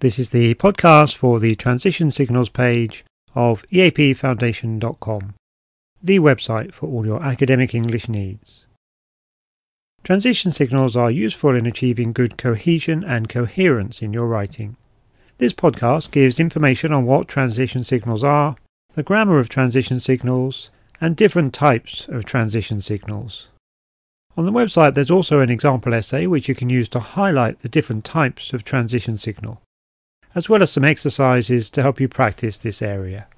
This is the podcast for the Transition Signals page of eapfoundation.com, the website for all your academic English needs. Transition signals are useful in achieving good cohesion and coherence in your writing. This podcast gives information on what transition signals are, the grammar of transition signals, and different types of transition signals. On the website there's also an example essay which you can use to highlight the different types of transition signal, as well as some exercises to help you practice this area.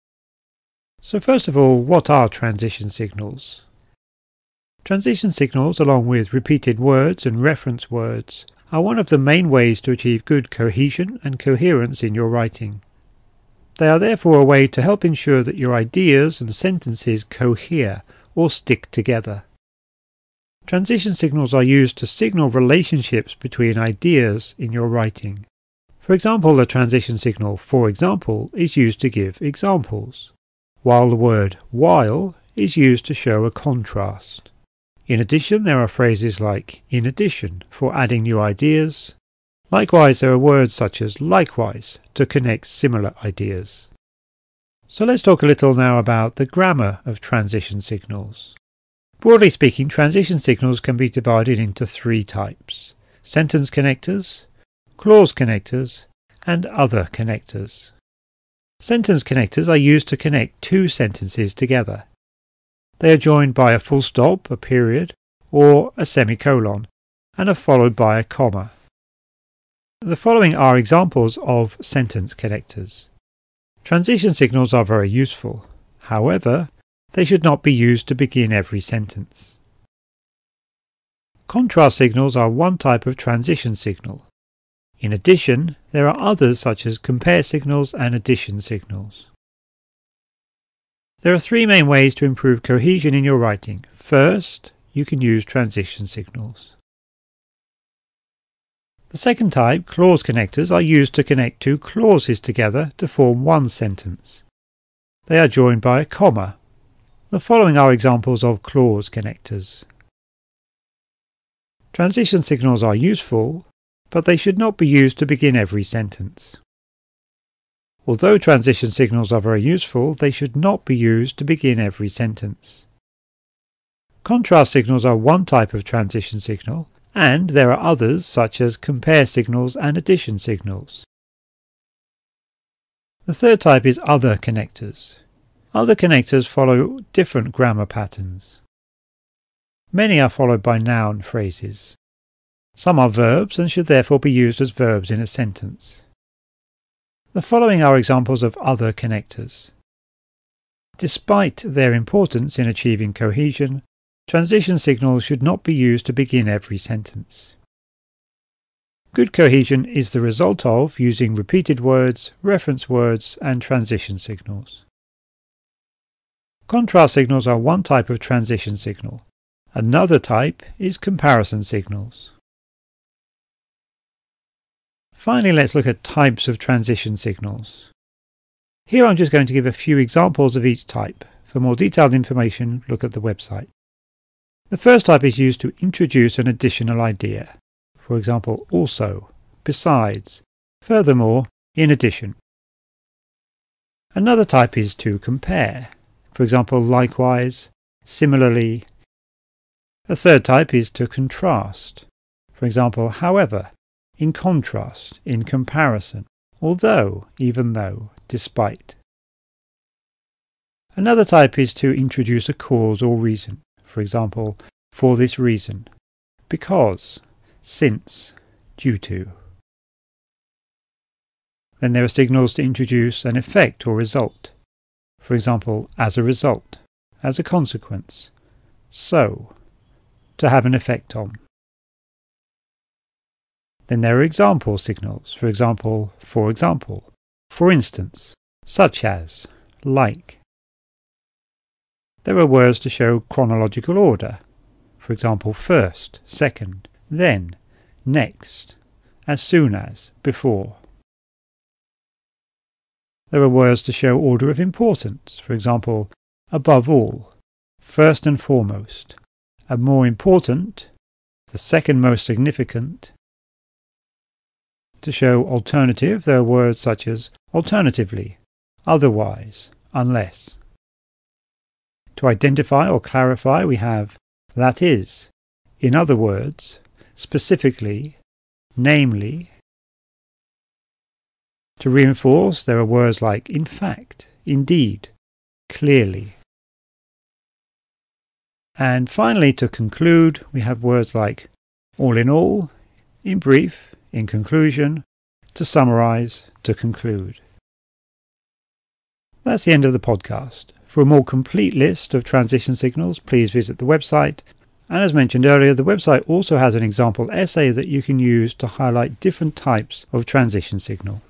So first of all, what are transition signals? Transition signals, along with repeated words and reference words, are one of the main ways to achieve good cohesion and coherence in your writing. They are therefore a way to help ensure that your ideas and sentences cohere or stick together. Transition signals are used to signal relationships between ideas in your writing. For example, the transition signal "for example" is used to give examples, while the word "while" is used to show a contrast. In addition, there are phrases like "in addition" for adding new ideas. Likewise, there are words such as "likewise" to connect similar ideas. So let's talk a little now about the grammar of transition signals. Broadly speaking, transition signals can be divided into three types: sentence connectors, clause connectors, and other connectors. Sentence connectors are used to connect two sentences together. They are joined by a full stop, a period, or a semicolon, and are followed by a comma. The following are examples of sentence connectors. Transition signals are very useful. However, they should not be used to begin every sentence. Contrast signals are one type of transition signal. In addition, there are others such as compare signals and addition signals. There are three main ways to improve cohesion in your writing. First, you can use transition signals. The second type, clause connectors, are used to connect two clauses together to form one sentence. They are joined by a comma. The following are examples of clause connectors. Transition signals are useful, but they should not be used to begin every sentence. Although transition signals are very useful, they should not be used to begin every sentence. Contrast signals are one type of transition signal, and there are others such as compare signals and addition signals. The third type is other connectors. Other connectors follow different grammar patterns. Many are followed by noun phrases. Some are verbs and should therefore be used as verbs in a sentence. The following are examples of other connectors. Despite their importance in achieving cohesion, transition signals should not be used to begin every sentence. Good cohesion is the result of using repeated words, reference words, and transition signals. Contrast signals are one type of transition signal. Another type is comparison signals. Finally, let's look at types of transition signals. Here I'm just going to give a few examples of each type. For more detailed information, look at the website. The first type is used to introduce an additional idea. For example, also, besides, furthermore, in addition. Another type is to compare. For example, likewise, similarly. A third type is to contrast. For example, however, in contrast, in comparison, although, even though, despite. Another type is to introduce a cause or reason. For example, for this reason, because, since, due to. Then there are signals to introduce an effect or result. For example, as a result, as a consequence, so, to have an effect on. Then there are example signals. For example, for instance, such as, like. There are words to show chronological order. For example, first, second, then, next, as soon as, before. There are words to show order of importance. For example, above all, first and foremost, a more important, the second most significant, To show alternative, there are words such as alternatively, otherwise, unless. To identify or clarify, we have that is, in other words, specifically, namely. To reinforce, there are words like in fact, indeed, clearly. And finally, to conclude, we have words like all in all, in brief, in conclusion, to summarize, to conclude. That's the end of the podcast. For a more complete list of transition signals, please visit the website. And as mentioned earlier, the website also has an example essay that you can use to highlight different types of transition signal.